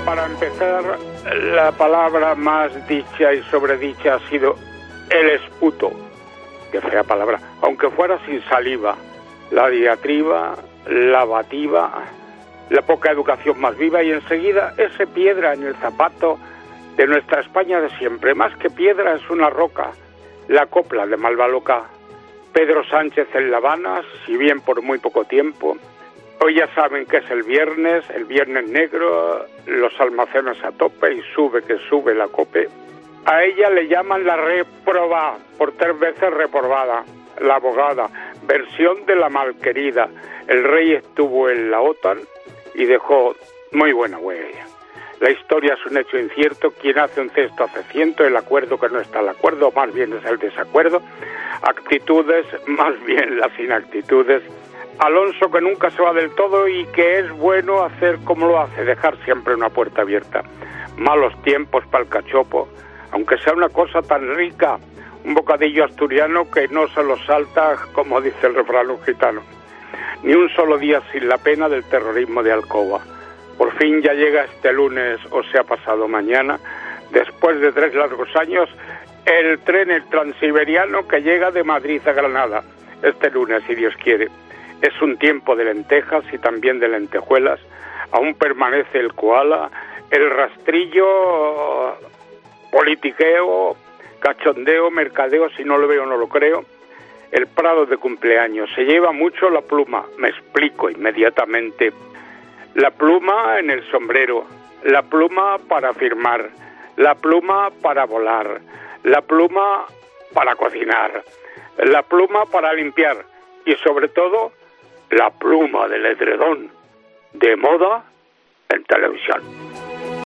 para empezar, la palabra más dicha y sobredicha ha sido el esputo. Qué fea palabra, aunque fuera sin saliva. La diatriba, la bativa, la poca educación más viva y enseguida ese piedra en el zapato de nuestra España de siempre. Más que piedra es una roca, la copla de Malvaloca. Pedro Sánchez en La Habana, si bien por muy poco tiempo. Hoy ya saben que es el viernes negro, los almacenes a tope y sube que sube la COPE. A ella le llaman la reprobada, por 3 veces reprobada, la abogada, versión de la malquerida. El rey estuvo en la OTAN y dejó muy buena huella. La historia es un hecho incierto, quien hace un cesto hace ciento, el acuerdo que no está el acuerdo, más bien es el desacuerdo, actitudes, más bien las inactitudes. Alonso que nunca se va del todo y que es bueno hacer como lo hace, dejar siempre una puerta abierta. Malos tiempos para el cachopo, aunque sea una cosa tan rica, un bocadillo asturiano que no se lo salta, como dice el refrán gitano. Ni un solo día sin la pena del terrorismo de Alcoba. Por fin ya llega este lunes, o sea pasado mañana, después de 3 largos años, el tren el transiberiano que llega de Madrid a Granada, este lunes, si Dios quiere. Es un tiempo de lentejas y también de lentejuelas. Aún permanece el koala, el rastrillo, politiqueo, cachondeo, mercadeo, si no lo veo no lo creo. El Prado de cumpleaños. Se lleva mucho la pluma, me explico inmediatamente. La pluma en el sombrero, la pluma para firmar, la pluma para volar, la pluma para cocinar, la pluma para limpiar y sobre todo la pluma del edredón de moda en televisión.